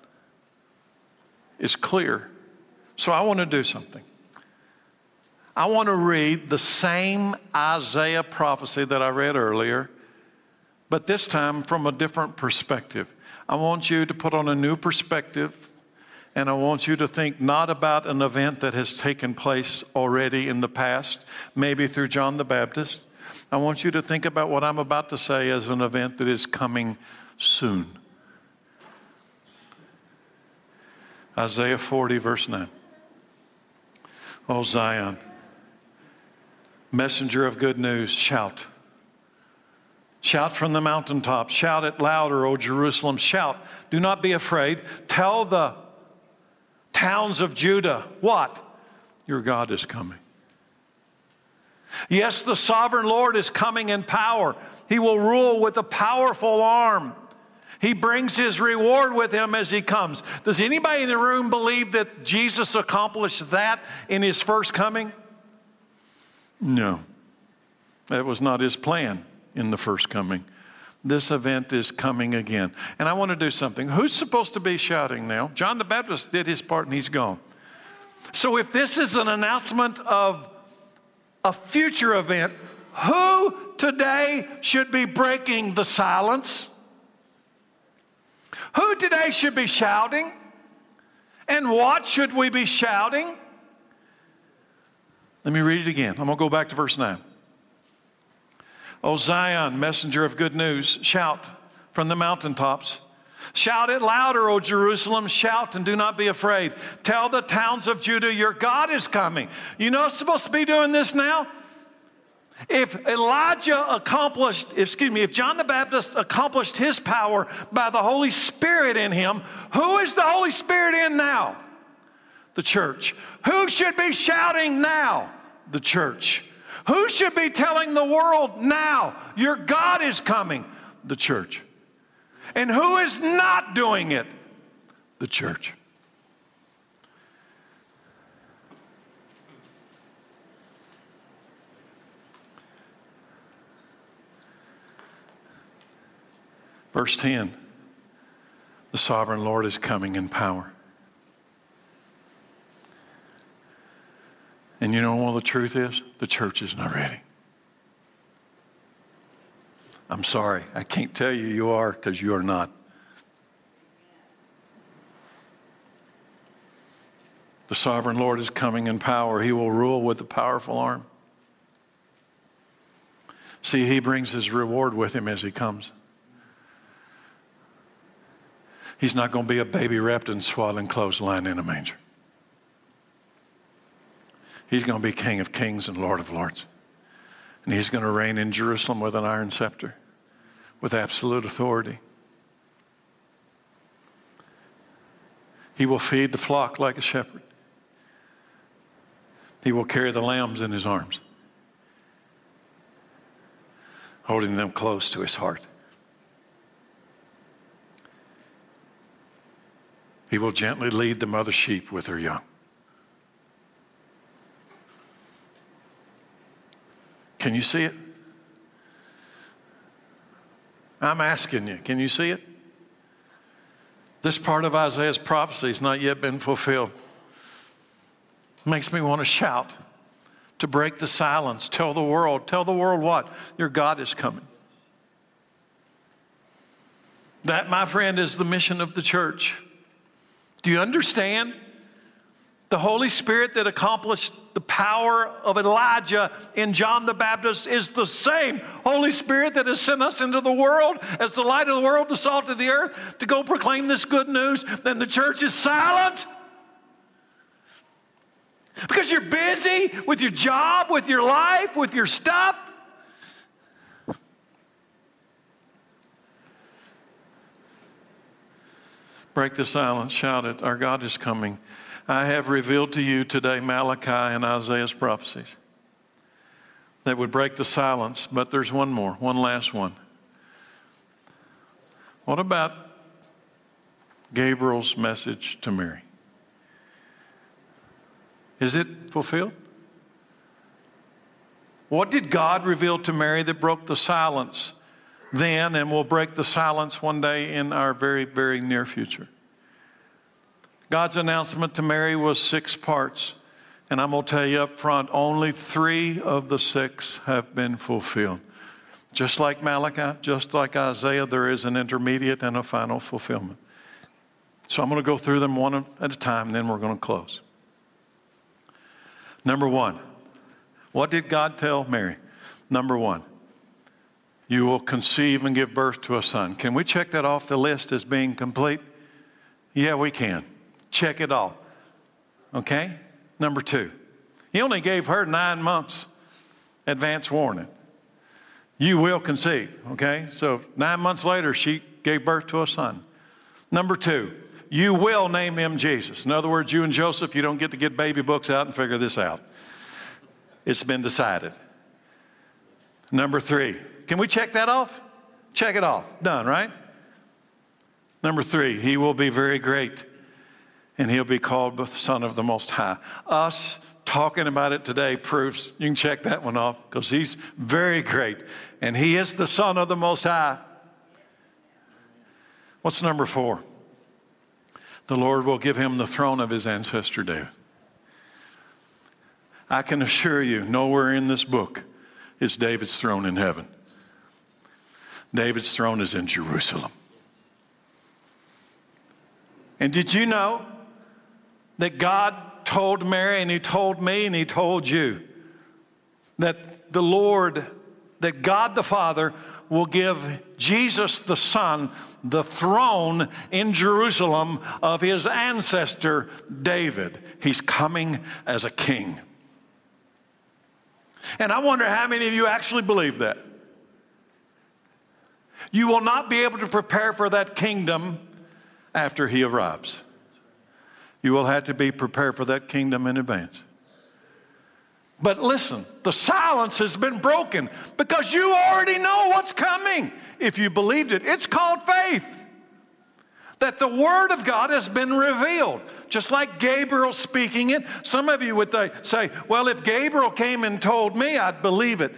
is clear. So I want to do something. I want to read the same Isaiah prophecy that I read earlier, but this time from a different perspective. I want you to put on a new perspective, and I want you to think not about an event that has taken place already in the past, maybe through John the Baptist. I want you to think about what I'm about to say as an event that is coming soon. Isaiah 40, verse 9. O Zion, messenger of good news, shout. Shout from the mountaintops. Shout it louder, O Jerusalem. Shout. Do not be afraid. Tell the towns of Judah, what? Your God is coming. Yes, the sovereign Lord is coming in power. He will rule with a powerful arm. He brings his reward with him as he comes. Does anybody in the room believe that Jesus accomplished that in his first coming? No. That was not his plan in the first coming. This event is coming again. And I want to do something. Who's supposed to be shouting now? John the Baptist did his part and he's gone. So if this is an announcement of a future event, who today should be breaking the silence? Who today should be shouting? And what should we be shouting? Let me read it again. I'm going to go back to verse 9. O Zion, messenger of good news, shout from the mountaintops. Shout it louder, O Jerusalem. Shout and do not be afraid. Tell the towns of Judah, your God is coming. You know who's supposed to be doing this now? If John the Baptist accomplished his power by the Holy Spirit in him, who is the Holy Spirit in now? The church. Who should be shouting now? The church. Who should be telling the world now, your God is coming? The church. And who is not doing it? The church. Verse 10. The sovereign Lord is coming in power. And you know what the truth is? The church is not ready. I'm sorry, I can't tell you you are, because you are not. The sovereign Lord is coming in power. He will rule with a powerful arm. See, he brings his reward with him as he comes. He's not going to be a baby wrapped in swaddling clothes lying in a manger. He's going to be King of kings and Lord of lords. And he's going to reign in Jerusalem with an iron scepter, with absolute authority. He will feed the flock like a shepherd. He will carry the lambs in his arms, holding them close to his heart. He will gently lead the mother sheep with her young. Can you see it? I'm asking you, can you see it? This part of Isaiah's prophecy has not yet been fulfilled. Makes me want to shout, to break the silence. Tell the world what? Your God is coming. That, my friend, is the mission of the church. Do you understand? The Holy Spirit that accomplished the power of Elijah in John the Baptist is the same Holy Spirit that has sent us into the world as the light of the world, the salt of the earth, to go proclaim this good news. Then the church is silent because you're busy with your job, with your life, with your stuff. Break the silence, shout it, our God is coming. I have revealed to you today Malachi and Isaiah's prophecies that would break the silence, but there's one more, one last one. What about Gabriel's message to Mary? Is it fulfilled? What did God reveal to Mary that broke the silence then and will break the silence one day in our very, very near future? God's announcement to Mary was 6 parts. And I'm going to tell you up front, only 3 of the 6 have been fulfilled. Just like Malachi, just like Isaiah, there is an intermediate and a final fulfillment. So I'm going to go through them one at a time, then we're going to close. Number 1, what did God tell Mary? Number 1, you will conceive and give birth to a son. Can we check that off the list as being complete? Yeah, we can. Check it off. Okay? Number 2, he only gave her 9 months advance warning. You will conceive. Okay? So 9 months later, she gave birth to a son. Number 2, you will name him Jesus. In other words, you and Joseph, you don't get to get baby books out and figure this out. It's been decided. Number 3, can we check that off? Check it off. Done, right? Number 3, he will be very great, and he'll be called the Son of the Most High. Us talking about it today proves you can check that one off, because he's very great, and he is the Son of the Most High. What's number 4? The Lord will give him the throne of his ancestor David. I can assure you, nowhere in this book is David's throne in heaven. David's throne is in Jerusalem. And did you know that God told Mary, and he told me, and he told you that the Lord, that God the Father will give Jesus the Son the throne in Jerusalem of his ancestor David. He's coming as a king. And I wonder how many of you actually believe that. You will not be able to prepare for that kingdom after he arrives. You will have to be prepared for that kingdom in advance. But listen, the silence has been broken because you already know what's coming. If you believed it, it's called faith. That the Word of God has been revealed. Just like Gabriel speaking it. Some of you would say, well, if Gabriel came and told me, I'd believe it.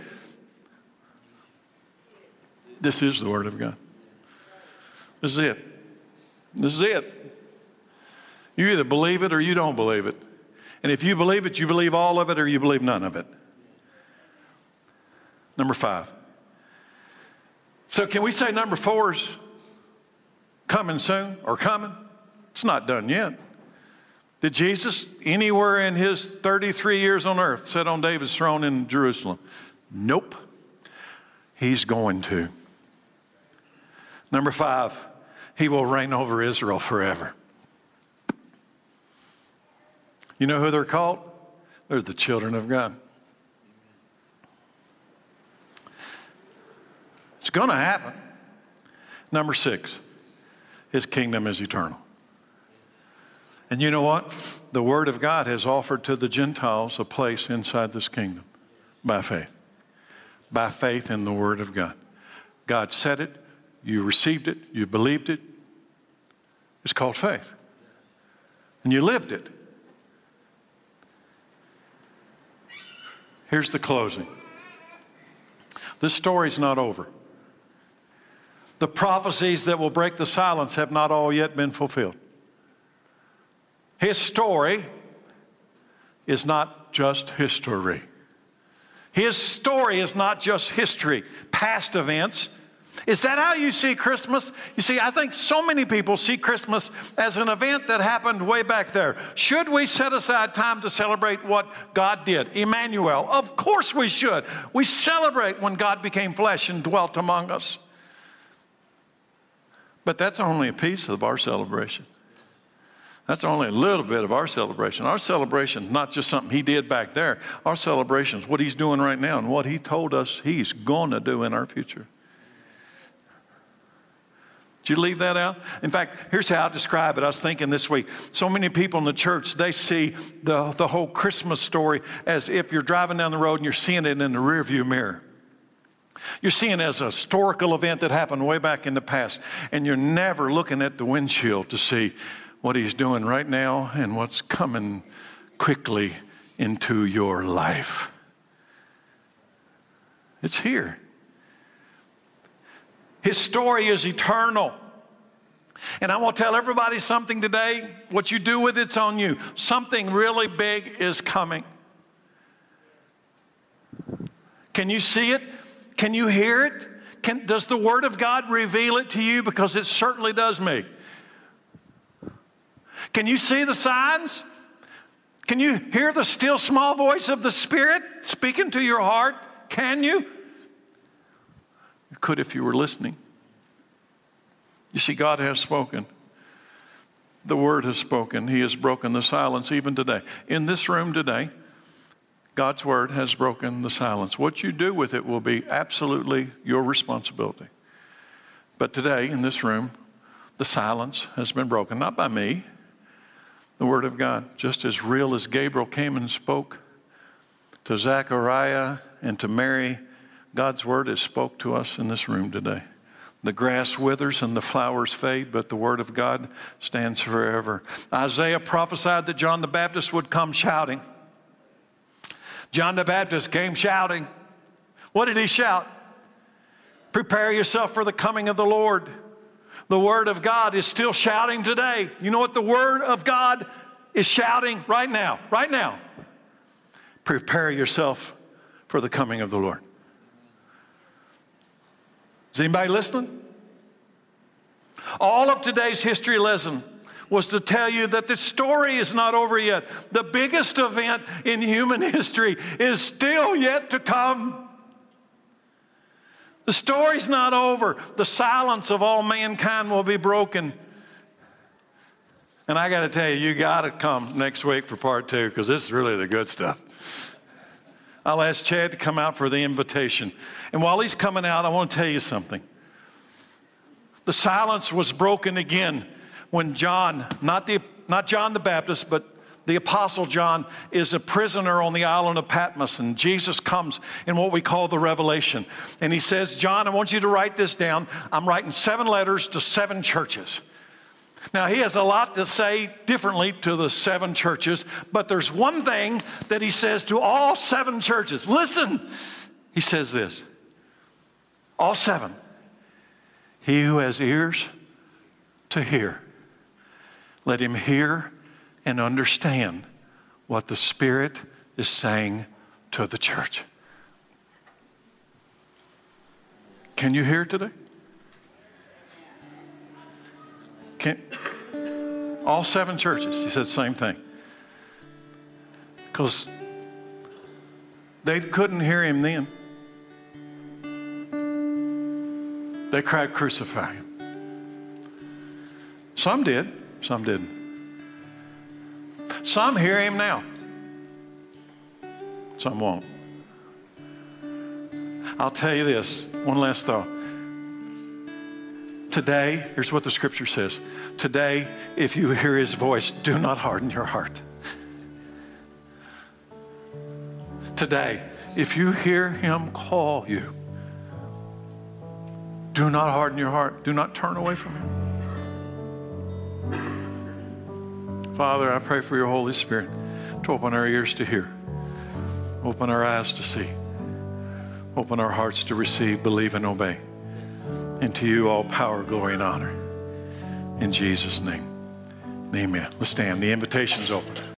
This is the Word of God. This is it. This is it. You either believe it or you don't believe it. And if you believe it, you believe all of it or you believe none of it. Number 5. So can we say number 4's coming soon or coming? It's not done yet. Did Jesus anywhere in his 33 years on earth sit on David's throne in Jerusalem? Nope. He's going to. Number 5, he will reign over Israel forever. You know who they're called? They're the children of God. It's going to happen. Number 6, his kingdom is eternal. And you know what? The Word of God has offered to the Gentiles a place inside this kingdom by faith. By faith in the Word of God. God said it, you received it, you believed it. It's called faith. And you lived it. Here's the closing. This story's not over. The prophecies that will break the silence have not all yet been fulfilled. His story is not just history. His story is not just history, past events. Is that how you see Christmas? You see, I think so many people see Christmas as an event that happened way back there. Should we set aside time to celebrate what God did? Emmanuel, of course we should. We celebrate when God became flesh and dwelt among us. But that's only a piece of our celebration. That's only a little bit of our celebration. Our celebration is not just something he did back there. Our celebration is what he's doing right now and what he told us he's going to do in our future. Did you leave that out? In fact, here's how I describe it. I was thinking this week, so many people in the church, they see the whole Christmas story as if you're driving down the road and you're seeing it in the rearview mirror. You're seeing it as a historical event that happened way back in the past, and you're never looking at the windshield to see what he's doing right now and what's coming quickly into your life. It's here. His story is eternal. And I want to tell everybody something today. What you do with it's on you. Something really big is coming. Can you see it? Can you hear it? Does the Word of God reveal it to you? Because it certainly does me. Can you see the signs? Can you hear the still small voice of the Spirit speaking to your heart? Can you? You could if you were listening. You see, God has spoken. The Word has spoken. He has broken the silence even today. In this room today, God's Word has broken the silence. What you do with it will be absolutely your responsibility. But today, in this room, the silence has been broken, not by me, the Word of God. Just as real as Gabriel came and spoke to Zechariah and to Mary, God's Word has spoke to us in this room today. The grass withers and the flowers fade, but the Word of God stands forever. Isaiah prophesied that John the Baptist would come shouting. John the Baptist came shouting. What did he shout? Prepare yourself for the coming of the Lord. The Word of God is still shouting today. You know what the Word of God is shouting right now? Right now. Prepare yourself for the coming of the Lord. Is anybody listening? All of today's history lesson was to tell you that the story is not over yet. The biggest event in human history is still yet to come. The story's not over. The silence of all mankind will be broken. And I got to tell you, you got to come next week for part 2 because this is really the good stuff. I'll ask Chad to come out for the invitation. And while he's coming out, I want to tell you something. The silence was broken again when John, not John the Baptist, but the Apostle John is a prisoner on the island of Patmos, and Jesus comes in what we call the Revelation. And he says, John, I want you to write this down. I'm writing 7 letters to 7 churches. Now, he has a lot to say differently to the 7 churches, but there's one thing that he says to all 7 churches. Listen, he says this, all 7. He who has ears to hear, Let him hear and understand what the Spirit is saying to the church. Can you hear it today? All 7 churches, he said the same thing. Because they couldn't hear him then. They cried, crucify him. Some did, some didn't. Some hear him now. Some won't. I'll tell you this, one last thought. Today, here's what the scripture says. Today, if you hear his voice, do not harden your heart. Today, if you hear him call you, do not harden your heart. Do not turn away from him. Father, I pray for your Holy Spirit to open our ears to hear, open our eyes to see, open our hearts to receive, believe, and obey. And to you all power, glory, and honor. In Jesus' name, amen. Let's stand. The invitation's open.